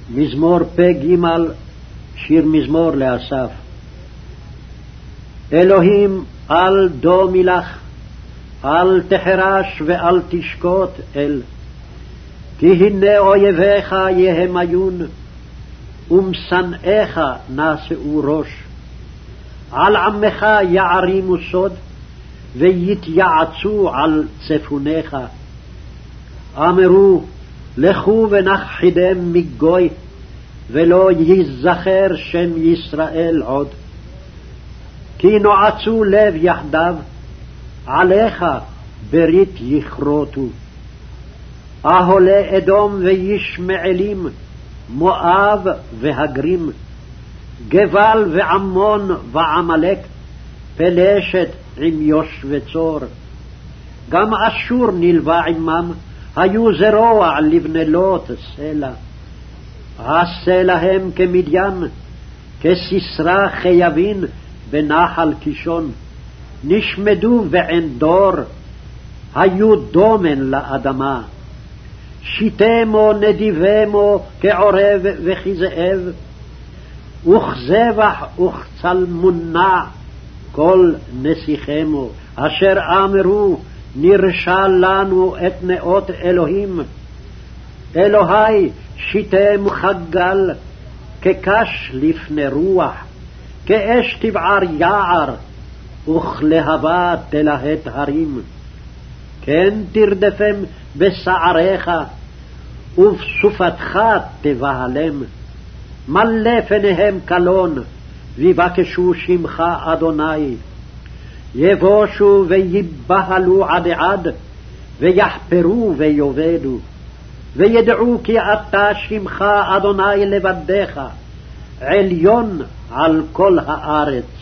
מזמור פ"ג, שיר מזמור לאסף. אלוהים אל דומי לך, אל תחרש ואל תשקוט אל, כי הנה אויביך יהמיון, ומשנאיך נשאו ראש. על עמך יערימו סוד, ויתייעצו על צפוניך. אמרו, לכו ונכחידם מגוי, ולא ייזכר שם ישראל עוד. כי נועצו לב יחדיו, עליך ברית יכרותו. אהולי אדום וישמעאלים, מואב והגרים, גבל ועמון ועמלק, פלשת עם יושבי צור. גם אשור נלווה עמם, היו זרוע לבני לוט סלע. עשה להם כמדיין, כסיסרא חייבין בנחל קישון. נשמדו בעין דור, היו דומן לאדמה. שיתמו נדיבמו כעורב וכזאב, וכזבח וכצלמונע כל נסיכמו. אשר אמרו, נרשע לנו את נאות אלוהים. אלוהי שיתם חגל, כקש לפני רוח, כאש תבער יער, וכלהבה תלהט הרים. כן תרדפם בשעריך, ובסופתך תבהלם. מלא פניהם קלון, ויבקשו שמך אדוני. יבושו ויבהלו עד עד, ויחפרו ויאבדו. וידעו כי אתה שמך אדוני לבדך, עליון על כל הארץ.